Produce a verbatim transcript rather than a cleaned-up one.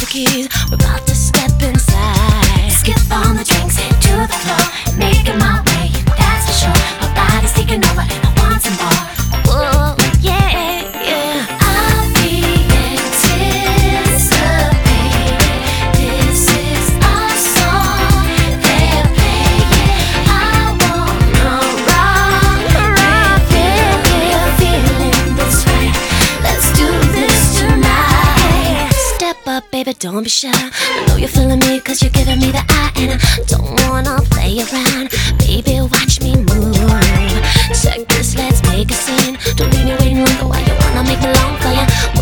keys, we're about to step inside. Skip on the drinks, head to the floor, making my way, that's for sure. My body's taking over, I want some more. Oh, yeah, yeah. I'll be anticipating. This is our song they're playing. I want no wrong, wrong feeling. Feeling this right, let's do this tonight. Step up, baby, don't be shy. I know you're feeling me, cause you're giving me the eye. And I don't wanna play around. Baby, watch me move. Check this, let's make a scene. Don't leave me waiting longer while you wanna make me long for you.